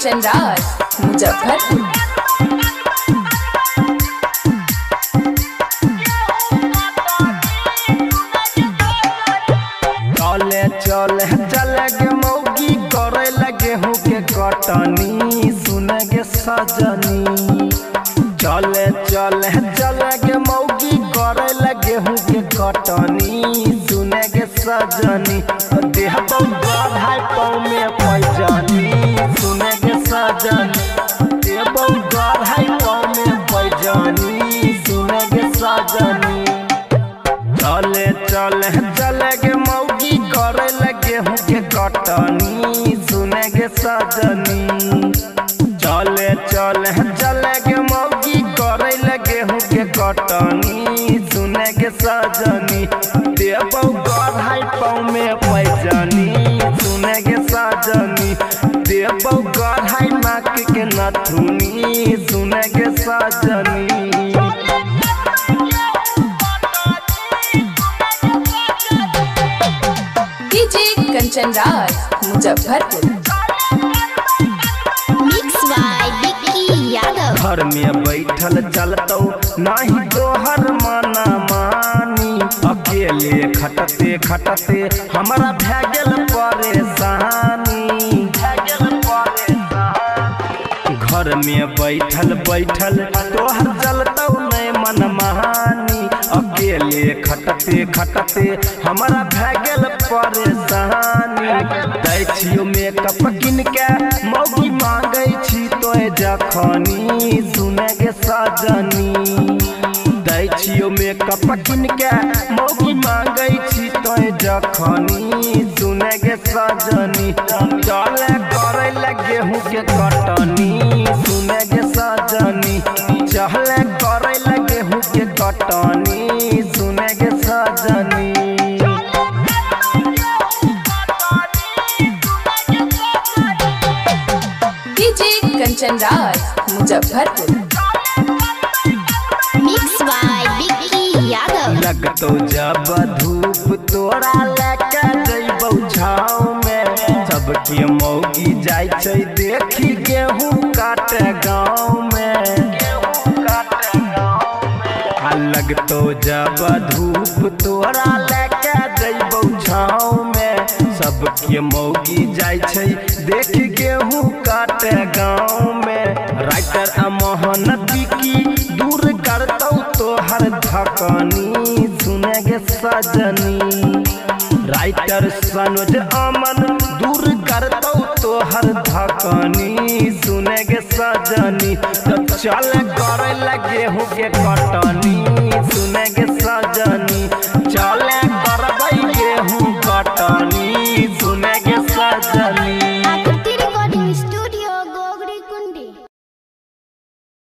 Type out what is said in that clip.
कंचन राज मुजफ्फरपुर। चले चले गे मौगी करे लगे हूँ के कटनी सुन गे सजनी। चले चले चले गे मौगी करे लगे हूँ के कटनी सुन गे सजनी। देह बढ़ाई पाँव में पैजनी सुन गे सजनी। देह बढ़ाई पाँव में पैजनी सुन गे सजनी। चले चले चले गे मौगी करे लगे हूँ के कटनी सुने गे सजनी। चले चले चले गे मौगी करे लगे हूँ के कटनी सुने गे सजनी। देव गढ़ाई पाँव में पैजनी सुने गे सजनी। देव गढ़ाई नाक के नथुनी सुने गे सजनी। कंचन राज मुजफ्फरपुर। Mix by Vicky Yadav. घर में बैठल चलतौ नहीं तोहर मना मानी। अकेले खटते खटते हमारा भै गेल परेशानी। घर में बैठल बैठल तोहर चलतौ नहीं मन महानी। अकेले खटते खटते हमारा भै गेल परेशानी। दै छियो मेकअप किन के मौगी मांगै छी तोय जखनी सुने गे सजनी। दै छियो मेकअप किन के मौगी मांगै छी तोय जखनी सुने गे सजनी। चले करे लगे हूँ के कटनी सुने गे सजनी। चले करे लगे हूँ के कटनी सुने गे सजनी। कंचन राज मुजफ्फरपुर। Mix by Vicky Yadav. लगतो जब धूप तोरा लेके जइबौ छाव में। सबके मौगी जाय छै देखी गेहूं काटे गाँव में। लगतो जब धूप तोरा लेके जइबौ छाव में। सबके मौगी जाय छै देख गेहूं काटे गाँव में। राइटर अमोहन विक्की दूर करतौ तोहर धकनी सुने गे सजनी। राइटर सनोज अमन दूर करतौ तोहर धकनी सुने गे सजनी। तो चल करे लगे हूँ के कटनी सुने गे